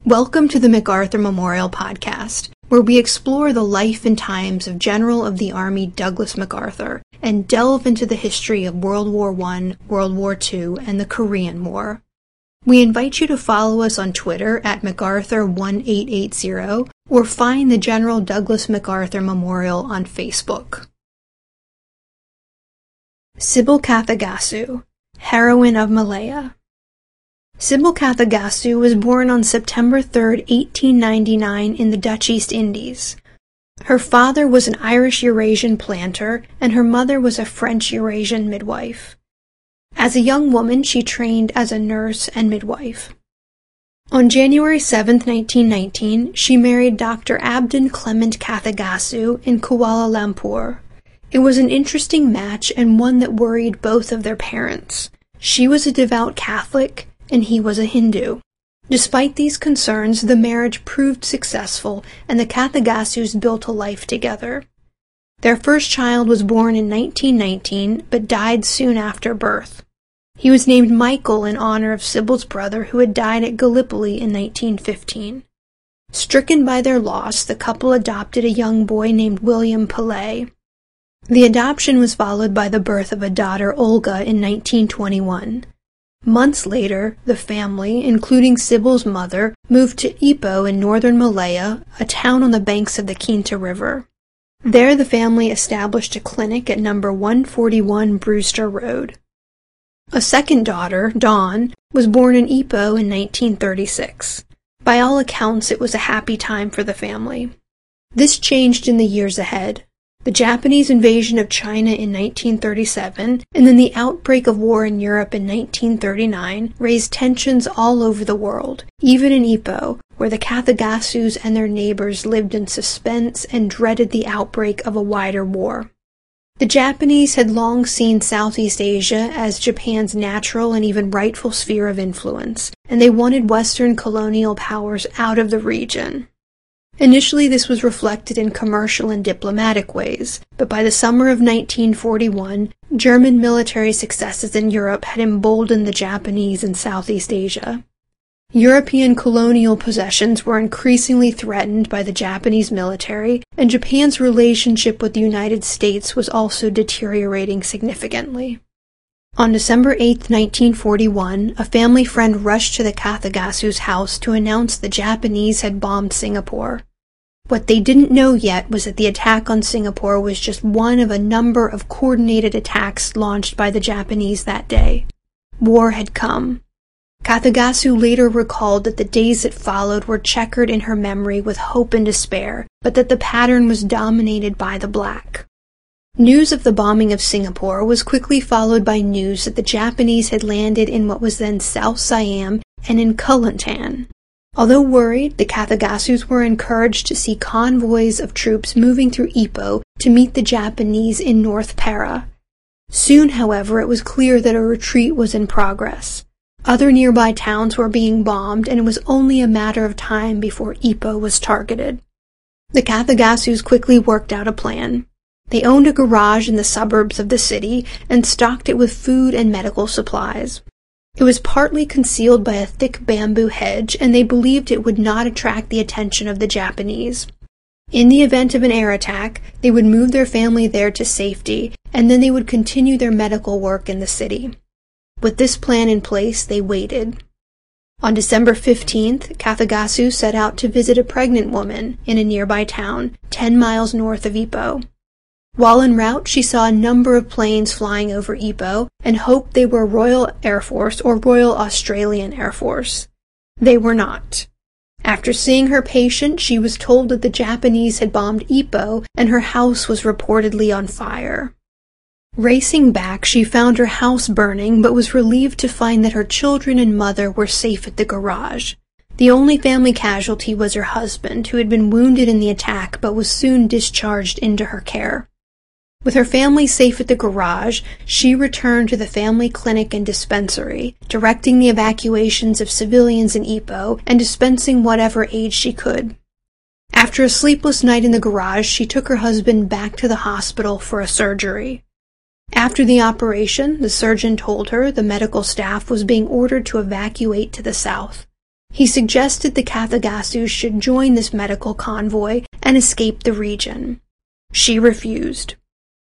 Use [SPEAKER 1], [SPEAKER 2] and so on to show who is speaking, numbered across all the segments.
[SPEAKER 1] Welcome to the MacArthur Memorial Podcast, where we explore the life and times of General of the Army Douglas MacArthur and delve into the history of World War I, World War II, and the Korean War. We invite you to follow us on Twitter at MacArthur1880 or find the General Douglas MacArthur Memorial on Facebook. Sybil Kathagasu, Heroine of Malaya. Sybil Kathagasu was born on September 3, 1899 in the Dutch East Indies. Her father was an Irish Eurasian planter, and her mother was a French Eurasian midwife. As a young woman, she trained as a nurse and midwife. On January 7, 1919, she married Dr. Abdon Clement Kathagasu in Kuala Lumpur. It was an interesting match and one that worried both of their parents. She was a devout Catholic, and he was a Hindu. Despite these concerns, the marriage proved successful, and the Kathagasus built a life together. Their first child was born in 1919, but died soon after birth. He was named Michael in honor of Sybil's brother, who had died at Gallipoli in 1915. Stricken by their loss, the couple adopted a young boy named William Pillay. The adoption was followed by the birth of a daughter, Olga, in 1921. Months later, the family, including Sybil's mother, moved to Ipoh in northern Malaya, a town on the banks of the Kinta River. There the family established a clinic at number 141 Brewster Road. A second daughter, Dawn, was born in Ipoh in 1936. By all accounts, it was a happy time for the family. This changed in the years ahead. The Japanese invasion of China in 1937, and then the outbreak of war in Europe in 1939, raised tensions all over the world, even in Ipoh, where the Kathagasus and their neighbors lived in suspense and dreaded the outbreak of a wider war. The Japanese had long seen Southeast Asia as Japan's natural and even rightful sphere of influence, and they wanted Western colonial powers out of the region. Initially, this was reflected in commercial and diplomatic ways, but by the summer of 1941, German military successes in Europe had emboldened the Japanese in Southeast Asia. European colonial possessions were increasingly threatened by the Japanese military, and Japan's relationship with the United States was also deteriorating significantly. On December 8, 1941, a family friend rushed to the Kathagasus' house to announce the Japanese had bombed Singapore. What they didn't know yet was that the attack on Singapore was just one of a number of coordinated attacks launched by the Japanese that day. War had come. Kathagasu later recalled that the days that followed were checkered in her memory with hope and despair, but that the pattern was dominated by the black. News of the bombing of Singapore was quickly followed by news that the Japanese had landed in what was then South Siam and in Kelantan. Although worried, the Kathagasus were encouraged to see convoys of troops moving through Ipoh to meet the Japanese in North Para. Soon, however, it was clear that a retreat was in progress. Other nearby towns were being bombed, and it was only a matter of time before Ipoh was targeted. The Kathagasus quickly worked out a plan. They owned a garage in the suburbs of the city and stocked it with food and medical supplies. It was partly concealed by a thick bamboo hedge, and they believed it would not attract the attention of the Japanese. In the event of an air attack, they would move their family there to safety, and then they would continue their medical work in the city. With this plan in place, they waited. On December 15th, Kathagasu set out to visit a pregnant woman in a nearby town, 10 miles north of Ipoh. While en route, she saw a number of planes flying over Ipoh and hoped they were Royal Air Force or Royal Australian Air Force. They were not. After seeing her patient, she was told that the Japanese had bombed Ipoh and her house was reportedly on fire. Racing back, she found her house burning, but was relieved to find that her children and mother were safe at the garage. The only family casualty was her husband, who had been wounded in the attack but was soon discharged into her care. With her family safe at the garage, she returned to the family clinic and dispensary, directing the evacuations of civilians in Ipoh and dispensing whatever aid she could. After a sleepless night in the garage, she took her husband back to the hospital for a surgery. After the operation, the surgeon told her the medical staff was being ordered to evacuate to the south. He suggested the Kathagasus should join this medical convoy and escape the region. She refused.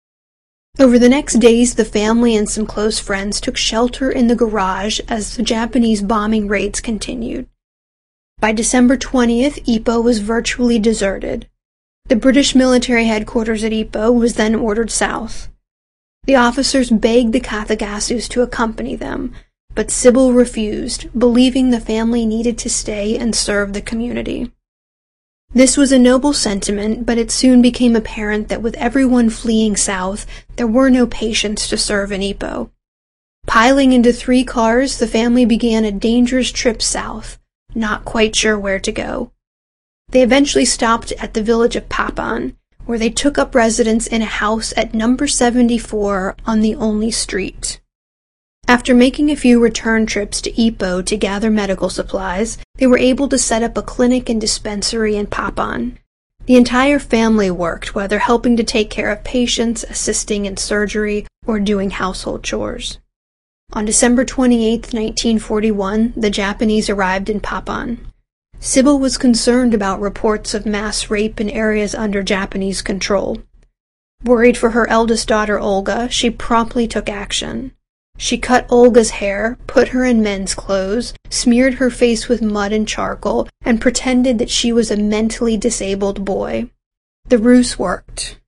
[SPEAKER 1] Over the next days, the family and some close friends took shelter in the garage as the Japanese bombing raids continued. By December 20th, Ipoh was virtually deserted. The British military headquarters at Ipoh was then ordered south. The officers begged the Kathagasus to accompany them, but Sybil refused, believing the family needed to stay and serve the community. This was a noble sentiment, but it soon became apparent that with everyone fleeing south, there were no patients to serve in Ipoh. Piling into 3 cars, the family began a dangerous trip south, not quite sure where to go. They eventually stopped at the village of Papan, where they took up residence in a house at number 74 on the only street. After making a few return trips to Ipoh to gather medical supplies, they were able to set up a clinic and dispensary in Papan. The entire family worked, whether helping to take care of patients, assisting in surgery, or doing household chores. On December 28, 1941, the Japanese arrived in Papan. Sybil was concerned about reports of mass rape in areas under Japanese control. Worried for her eldest daughter Olga, she promptly took action. She cut Olga's hair, put her in men's clothes, smeared her face with mud and charcoal, and pretended that she was a mentally disabled boy. The ruse worked.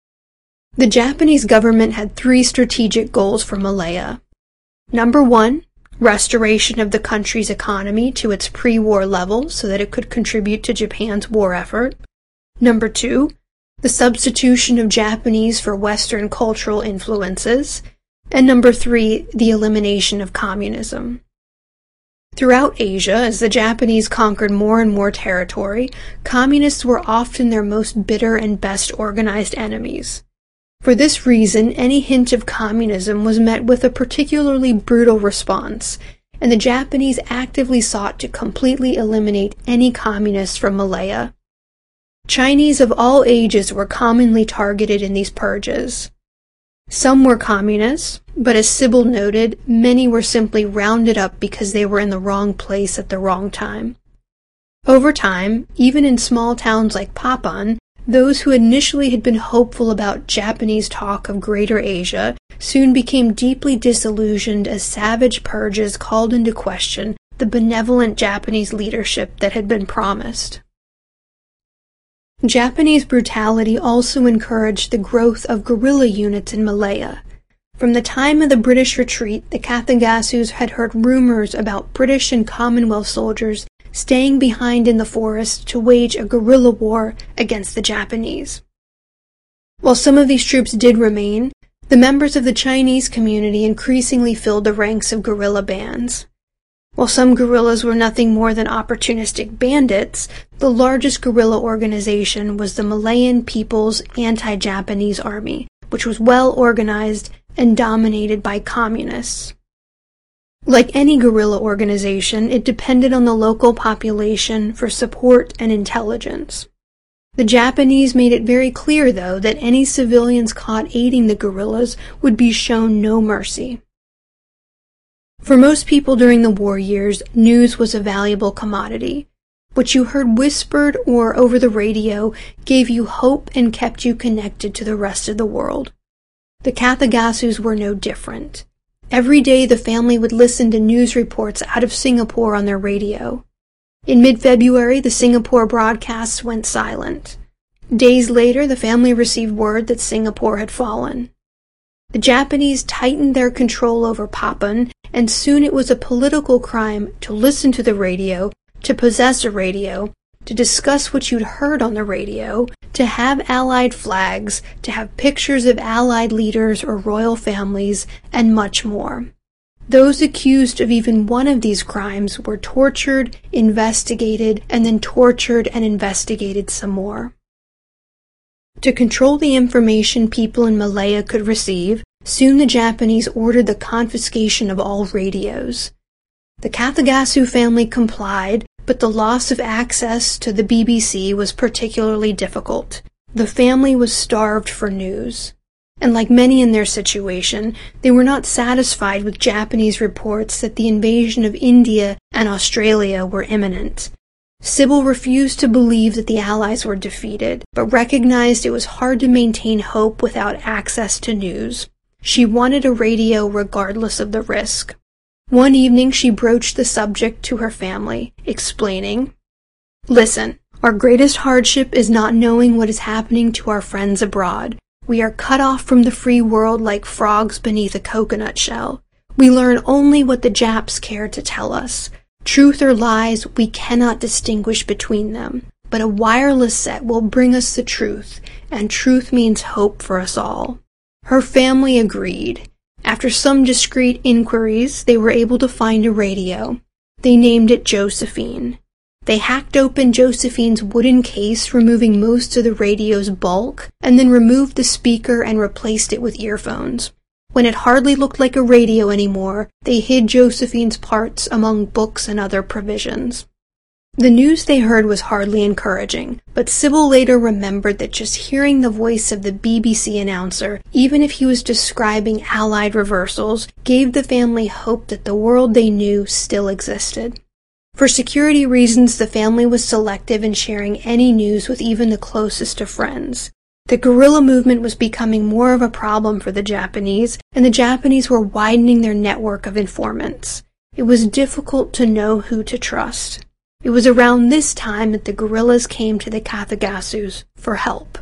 [SPEAKER 1] The Japanese government had 3 strategic goals for Malaya. Number 1, restoration of the country's economy to its pre-war level so that it could contribute to Japan's war effort. Number 2, the substitution of Japanese for Western cultural influences. And number 3, the elimination of communism. Throughout Asia, as the Japanese conquered more and more territory, communists were often their most bitter and best organized enemies. For this reason, any hint of communism was met with a particularly brutal response, and the Japanese actively sought to completely eliminate any communists from Malaya. Chinese of all ages were commonly targeted in these purges. Some were communists, but as Sybil noted, many were simply rounded up because they were in the wrong place at the wrong time. Over time, even in small towns like Papan, those who initially had been hopeful about Japanese talk of Greater Asia soon became deeply disillusioned as savage purges called into question the benevolent Japanese leadership that had been promised. Japanese brutality also encouraged the growth of guerrilla units in Malaya. From the time of the British retreat, the Kathagasus had heard rumors about British and Commonwealth soldiers staying behind in the forest to wage a guerrilla war against the Japanese. While some of these troops did remain, the members of the Chinese community increasingly filled the ranks of guerrilla bands. While some guerrillas were nothing more than opportunistic bandits, the largest guerrilla organization was the Malayan People's Anti-Japanese Army, which was well organized and dominated by communists. Like any guerrilla organization, it depended on the local population for support and intelligence. The Japanese made it very clear, though, that any civilians caught aiding the guerrillas would be shown no mercy. For most people during the war years, news was a valuable commodity. What you heard whispered or over the radio gave you hope and kept you connected to the rest of the world. The Kathagasus were no different. Every day the family would listen to news reports out of Singapore on their radio. In mid-February, the Singapore broadcasts went silent. Days later, the family received word that Singapore had fallen. The Japanese tightened their control over Papan, and soon it was a political crime to listen to the radio, to possess a radio, to discuss what you'd heard on the radio, to have Allied flags, to have pictures of Allied leaders or royal families, and much more. Those accused of even one of these crimes were tortured, investigated, and then tortured and investigated some more. To control the information people in Malaya could receive, soon the Japanese ordered the confiscation of all radios. The Kathagasu family complied, but the loss of access to the BBC was particularly difficult. The family was starved for news. and like many in their situation, they were not satisfied with Japanese reports that the invasion of India and Australia were imminent. Sybil refused to believe that the Allies were defeated, but recognized it was hard to maintain hope without access to news. She wanted a radio regardless of the risk. One evening she broached the subject to her family, explaining, "Listen, our greatest hardship is not knowing what is happening to our friends abroad. We are cut off from the free world like frogs beneath a coconut shell. We learn only what the Japs care to tell us. Truth or lies, we cannot distinguish between them. But a wireless set will bring us the truth, and truth means hope for us all." Her family agreed. After some discreet inquiries, they were able to find a radio. They named it Josephine. They hacked open Josephine's wooden case, removing most of the radio's bulk, and then removed the speaker and replaced it with earphones. When it hardly looked like a radio anymore, they hid Josephine's parts among books and other provisions. The news they heard was hardly encouraging, but Sybil later remembered that just hearing the voice of the BBC announcer, even if he was describing Allied reversals, gave the family hope that the world they knew still existed. For security reasons, the family was selective in sharing any news with even the closest of friends. The guerrilla movement was becoming more of a problem for the Japanese, and the Japanese were widening their network of informants. It was difficult to know who to trust. It was around this time that the guerrillas came to the Katagasus for help.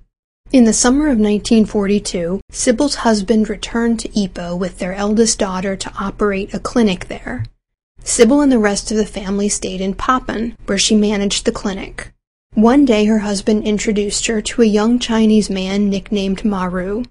[SPEAKER 1] In the summer of 1942, Sybil's husband returned to Ippo with their eldest daughter to operate a clinic there. Sybil and the rest of the family stayed in Papen, where she managed the clinic. One day her husband introduced her to a young Chinese man nicknamed Maru.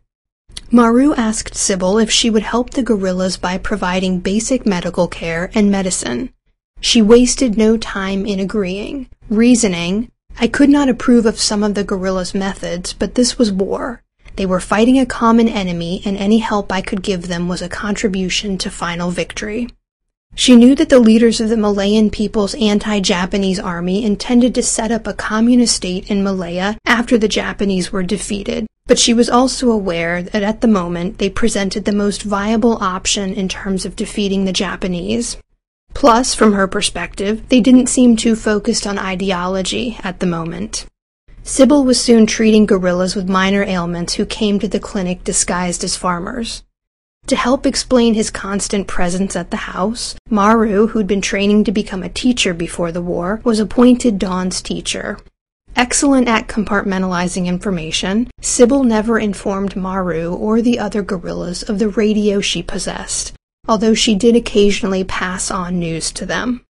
[SPEAKER 1] Maru asked Sybil if she would help the guerrillas by providing basic medical care and medicine. She wasted no time in agreeing, reasoning, "I could not approve of some of the guerrillas' methods, but this was war. They were fighting a common enemy, and any help I could give them was a contribution to final victory." She knew that the leaders of the Malayan people's anti-Japanese army intended to set up a communist state in Malaya after the Japanese were defeated, but she was also aware that at the moment they presented the most viable option in terms of defeating the Japanese. Plus, from her perspective, they didn't seem too focused on ideology at the moment. Sybil was soon treating guerrillas with minor ailments who came to the clinic disguised as farmers. To help explain his constant presence at the house, Maru, who'd been training to become a teacher before the war, was appointed Dawn's teacher. Excellent at compartmentalizing information, Sybil never informed Maru or the other guerrillas of the radio she possessed, although she did occasionally pass on news to them.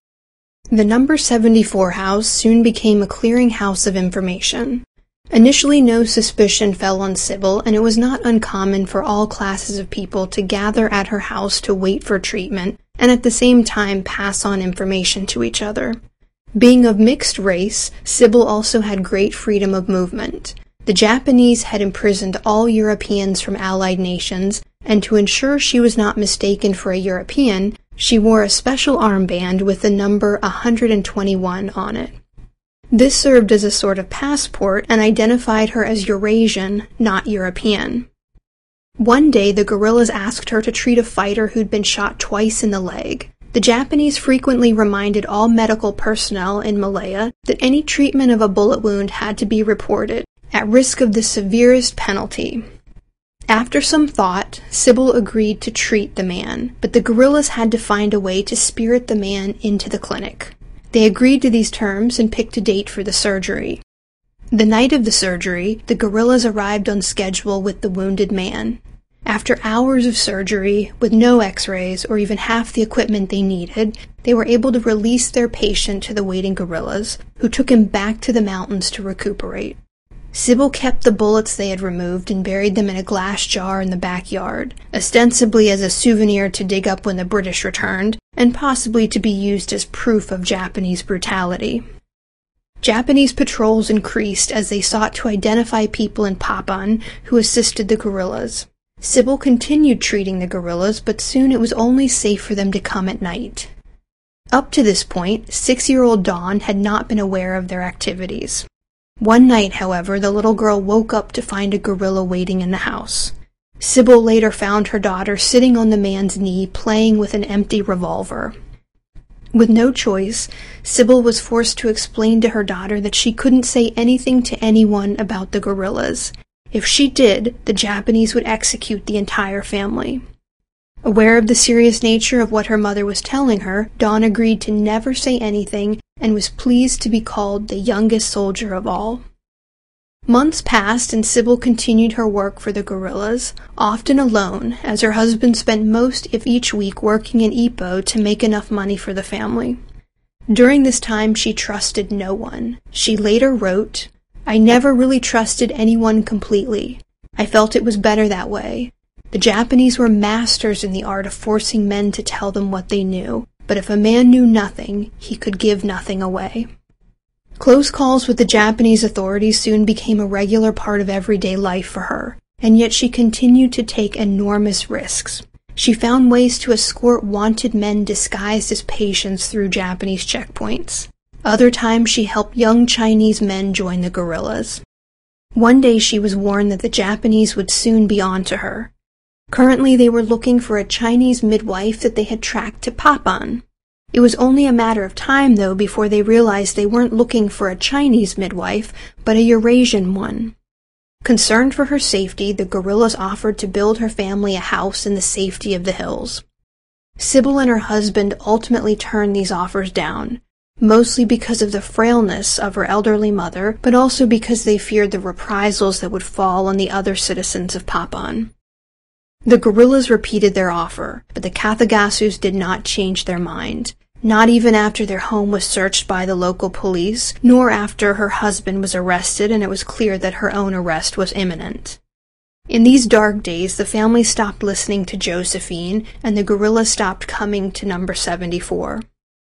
[SPEAKER 1] The number 74 house soon became a clearinghouse of information. Initially, no suspicion fell on Sybil, and it was not uncommon for all classes of people to gather at her house to wait for treatment, and at the same time pass on information to each other. Being of mixed race, Sybil also had great freedom of movement. The Japanese had imprisoned all Europeans from Allied nations, and to ensure she was not mistaken for a European, she wore a special armband with the number 121 on it. This served as a sort of passport and identified her as Eurasian, not European. One day, the guerrillas asked her to treat a fighter who'd been shot twice in the leg. The Japanese frequently reminded all medical personnel in Malaya that any treatment of a bullet wound had to be reported, at risk of the severest penalty. After some thought, Sybil agreed to treat the man, but the guerrillas had to find a way to spirit the man into the clinic. They agreed to these terms and picked a date for the surgery. The night of the surgery, the guerrillas arrived on schedule with the wounded man. After hours of surgery, with no x-rays or even half the equipment they needed, they were able to release their patient to the waiting guerrillas, who took him back to the mountains to recuperate. Sybil kept the bullets they had removed and buried them in a glass jar in the backyard, ostensibly as a souvenir to dig up when the British returned, and possibly to be used as proof of Japanese brutality. Japanese patrols increased as they sought to identify people in Papan who assisted the guerrillas. Sybil continued treating the guerrillas, but soon it was only safe for them to come at night. Up to this point, 6-year-old Dawn had not been aware of their activities. One night, however, the little girl woke up to find a gorilla waiting in the house. Sybil later found her daughter sitting on the man's knee playing with an empty revolver. With no choice, Sybil was forced to explain to her daughter that she couldn't say anything to anyone about the gorillas. If she did, the Japanese would execute the entire family. Aware of the serious nature of what her mother was telling her, Dawn agreed to never say anything and was pleased to be called the youngest soldier of all. Months passed and Sybil continued her work for the gorillas, often alone, as her husband spent most of each week working in Ipoh to make enough money for the family. During this time, she trusted no one. She later wrote, "I never really trusted anyone completely. I felt it was better that way. The Japanese were masters in the art of forcing men to tell them what they knew, but if a man knew nothing, he could give nothing away." Close calls with the Japanese authorities soon became a regular part of everyday life for her, and yet she continued to take enormous risks. She found ways to escort wanted men disguised as patients through Japanese checkpoints. Other times she helped young Chinese men join the guerrillas. One day she was warned that the Japanese would soon be on to her. Currently they were looking for a Chinese midwife that they had tracked to Papan. It was only a matter of time, though, before they realized they weren't looking for a Chinese midwife, but a Eurasian one. Concerned for her safety, the guerrillas offered to build her family a house in the safety of the hills. Sybil and her husband ultimately turned these offers down, mostly because of the frailness of her elderly mother, but also because they feared the reprisals that would fall on the other citizens of Papan. The guerrillas repeated their offer, but the Kathagasus did not change their mind, not even after their home was searched by the local police, nor after her husband was arrested and it was clear that her own arrest was imminent. In these dark days, the family stopped listening to Josephine, and the guerrillas stopped coming to number 74.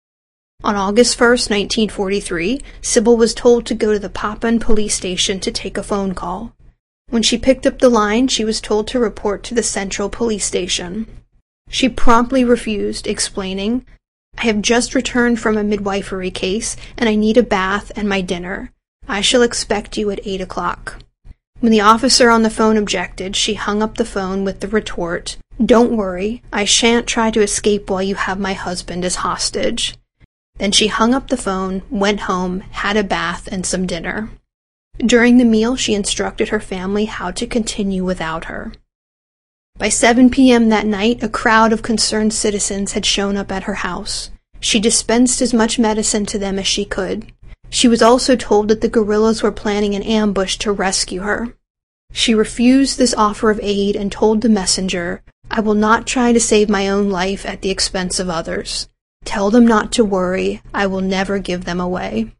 [SPEAKER 1] On August 1st, 1943, Sybil was told to go to the Papan police station to take a phone call. When she picked up the line, she was told to report to the central police station. She promptly refused, explaining, "I have just returned from a midwifery case, and I need a bath and my dinner. I shall expect you at 8 o'clock. When the officer on the phone objected, she hung up the phone with the retort, "Don't worry, I shan't try to escape while you have my husband as hostage." Then she hung up the phone, went home, had a bath and some dinner. During the meal, she instructed her family how to continue without her. By 7 p.m. that night, a crowd of concerned citizens had shown up at her house. She dispensed as much medicine to them as she could. She was also told that the guerrillas were planning an ambush to rescue her. She refused this offer of aid and told the messenger, "I will not try to save my own life at the expense of others. Tell them not to worry. I will never give them away."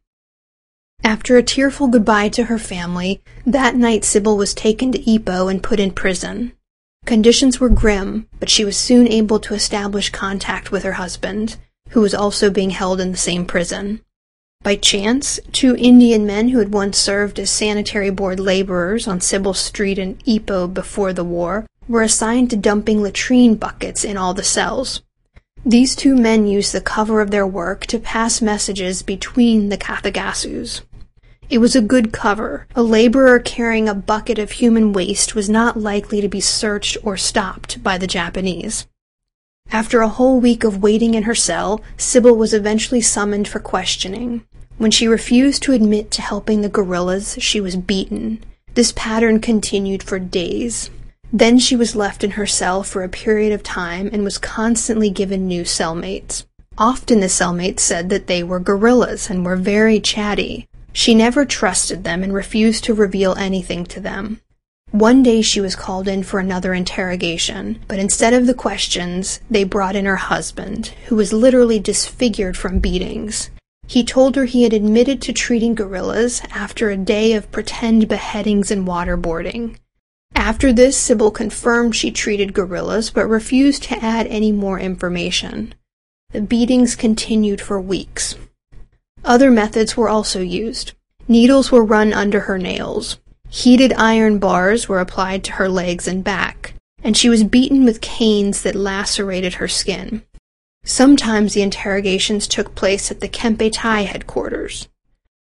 [SPEAKER 1] After a tearful goodbye to her family, that night Sybil was taken to Ipoh and put in prison. Conditions were grim, but she was soon able to establish contact with her husband, who was also being held in the same prison. By chance, 2 Indian men who had once served as sanitary board laborers on Sybil Street in Ipoh before the war were assigned to dumping latrine buckets in all the cells. These 2 men used the cover of their work to pass messages between the Kathagasus. It was a good cover. A laborer carrying a bucket of human waste was not likely to be searched or stopped by the Japanese. After a whole week of waiting in her cell, Sybil was eventually summoned for questioning. When she refused to admit to helping the guerrillas, she was beaten. This pattern continued for days. Then she was left in her cell for a period of time and was constantly given new cellmates. Often the cellmates said that they were guerrillas and were very chatty. She never trusted them and refused to reveal anything to them. One day she was called in for another interrogation, but instead of the questions, they brought in her husband, who was literally disfigured from beatings. He told her he had admitted to treating guerrillas after a day of pretend beheadings and waterboarding. After this, Sybil confirmed she treated guerrillas, but refused to add any more information. The beatings continued for weeks. Other methods were also used. Needles were run under her nails. Heated iron bars were applied to her legs and back, and she was beaten with canes that lacerated her skin. Sometimes the interrogations took place at the Kempeitai headquarters.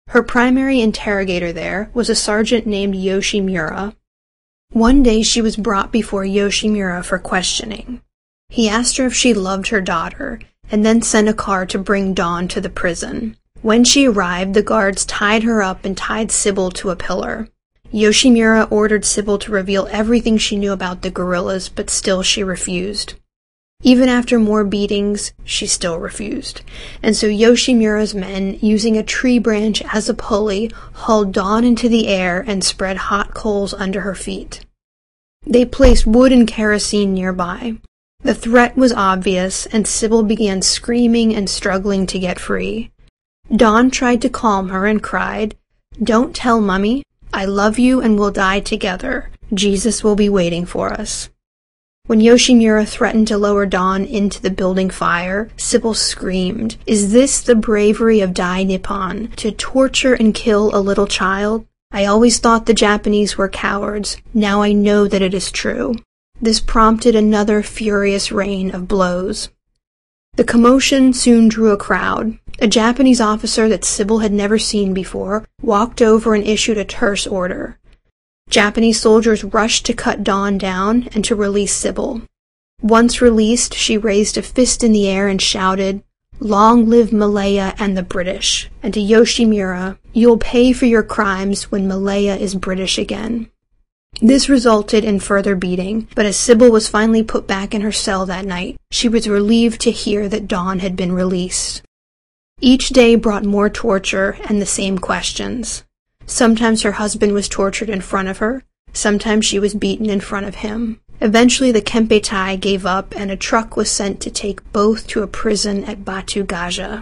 [SPEAKER 1] Her primary interrogator there was a sergeant named Yoshimura. One day she was brought before Yoshimura for questioning. He asked her if she loved her daughter, and then sent a car to bring Dawn to the prison. When she arrived, the guards tied her up and tied Sybil to a pillar. Yoshimura ordered Sybil to reveal everything she knew about the guerrillas, but still she refused. Even after more beatings, she still refused. And so Yoshimura's men, using a tree branch as a pulley, hauled Dawn into the air and spread hot coals under her feet. They placed wood and kerosene nearby. The threat was obvious, and Sybil began screaming and struggling to get free. Dawn tried to calm her and cried, "Don't tell Mummy. I love you and we'll die together. Jesus will be waiting for us." When Yoshimura threatened to lower Dawn into the building fire, Sybil screamed, "Is this the bravery of Dai Nippon, to torture and kill a little child? I always thought the Japanese were cowards. Now I know that it is true." This prompted another furious rain of blows. The commotion soon drew a crowd. A Japanese officer that Sybil had never seen before walked over and issued a terse order. Japanese soldiers rushed to cut Dawn down and to release Sybil. Once released, she raised a fist in the air and shouted, "Long live Malaya and the British," and to Yoshimura, "You'll pay for your crimes when Malaya is British again." This resulted in further beating, but as Sybil was finally put back in her cell that night, she was relieved to hear that Dawn had been released. Each day brought more torture and the same questions. Sometimes her husband was tortured in front of her, sometimes she was beaten in front of him. Eventually the Kempeitai gave up and a truck was sent to take both to a prison at Batu Gajah.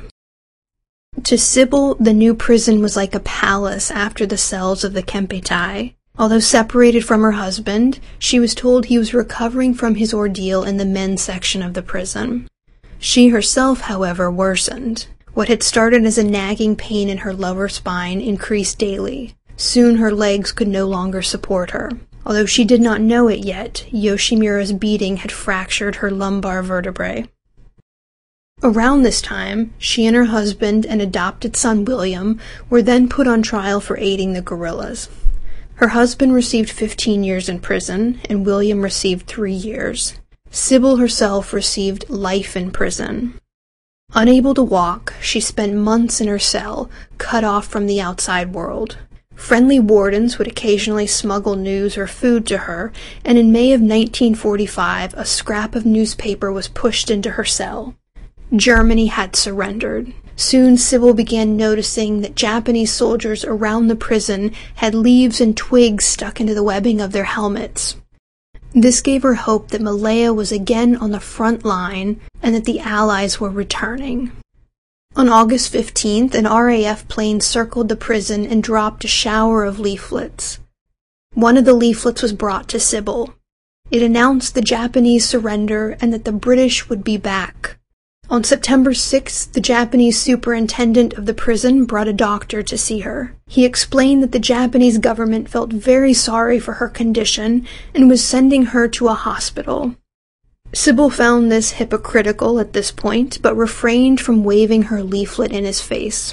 [SPEAKER 1] To Sybil, the new prison was like a palace after the cells of the Kempeitai. Although separated from her husband, she was told he was recovering from his ordeal in the men's section of the prison. She herself, however, worsened. What had started as a nagging pain in her lower spine increased daily. Soon her legs could no longer support her. Although she did not know it yet, Yoshimura's beating had fractured her lumbar vertebrae. Around this time, she and her husband and adopted son William were then put on trial for aiding the guerrillas. Her husband received 15 years in prison, and William received 3 years. Sybil herself received life in prison. Unable to walk, she spent months in her cell, cut off from the outside world. Friendly wardens would occasionally smuggle news or food to her, and in May of 1945, a scrap of newspaper was pushed into her cell. Germany had surrendered. Soon Sybil began noticing that Japanese soldiers around the prison had leaves and twigs stuck into the webbing of their helmets. This gave her hope that Malaya was again on the front line and that the Allies were returning. On August 15th, an RAF plane circled the prison and dropped a shower of leaflets. One of the leaflets was brought to Sybil. It announced the Japanese surrender and that the British would be back. On September 6th, the Japanese superintendent of the prison brought a doctor to see her. He explained that the Japanese government felt very sorry for her condition and was sending her to a hospital. Sybil found this hypocritical at this point, but refrained from waving her leaflet in his face.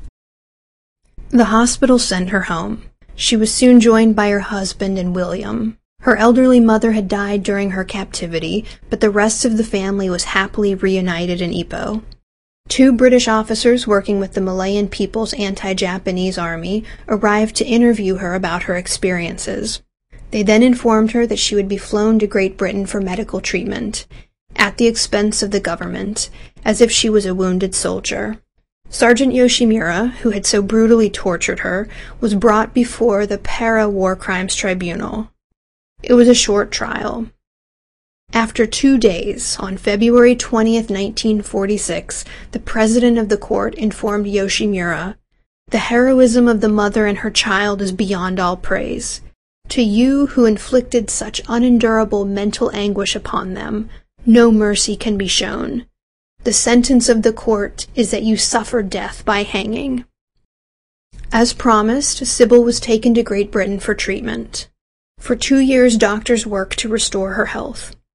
[SPEAKER 1] The hospital sent her home. She was soon joined by her husband and William. Her elderly mother had died during her captivity, but the rest of the family was happily reunited in Ipoh. 2 British officers working with the Malayan People's Anti-Japanese Army arrived to interview her about her experiences. They then informed her that she would be flown to Great Britain for medical treatment, at the expense of the government, as if she was a wounded soldier. Sergeant Yoshimura, who had so brutally tortured her, was brought before the Para War Crimes Tribunal. It was a short trial. After 2 days, on February 20th, 1946, the president of the court informed Yoshimura, "The heroism of the mother and her child is beyond all praise. To you who inflicted such unendurable mental anguish upon them, no mercy can be shown. The sentence of the court is that you suffer death by hanging." As promised, Sybil was taken to Great Britain for treatment. For 2 years, doctors worked to restore her health.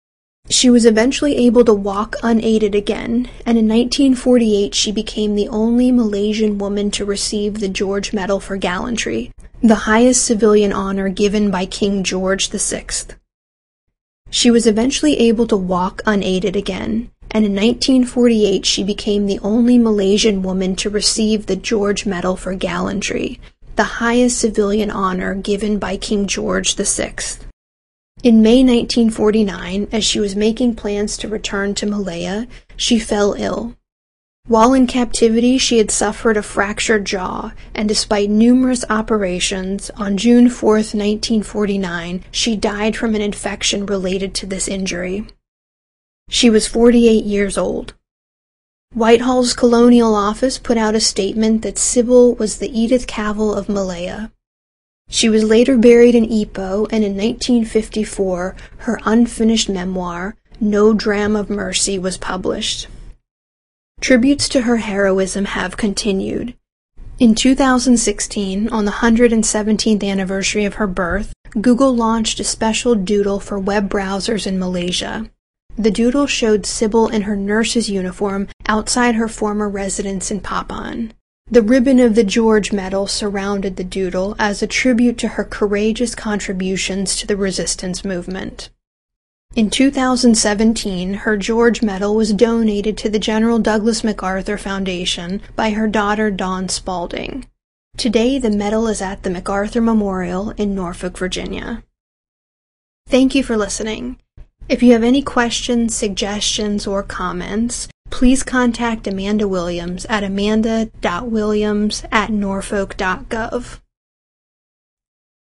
[SPEAKER 1] She was eventually able to walk unaided again, and in 1948 she became the only Malaysian woman to receive the George Medal for Gallantry, the highest civilian honor given by King George VI. She was eventually able to walk unaided again, and in 1948 she became the only Malaysian woman to receive the George Medal for Gallantry, the highest civilian honor given by King George VI. In May 1949, as she was making plans to return to Malaya, she fell ill. While in captivity, she had suffered a fractured jaw, and despite numerous operations, on June 4, 1949, she died from an infection related to this injury. She was 48 years old. Whitehall's Colonial Office put out a statement that Sybil was the Edith Cavell of Malaya. She was later buried in Ipoh, and in 1954, her unfinished memoir, No Dram of Mercy, was published. Tributes to her heroism have continued. In 2016, on the 117th anniversary of her birth, Google launched a special doodle for web browsers in Malaysia. The doodle showed Sybil in her nurse's uniform outside her former residence in Papan. The ribbon of the George Medal surrounded the doodle as a tribute to her courageous contributions to the resistance movement. In 2017, her George Medal was donated to the General Douglas MacArthur Foundation by her daughter Dawn Spalding. Today, the medal is at the MacArthur Memorial in Norfolk, Virginia. Thank you for listening. If you have any questions, suggestions, or comments, please contact Amanda Williams at amanda.williams@norfolk.gov.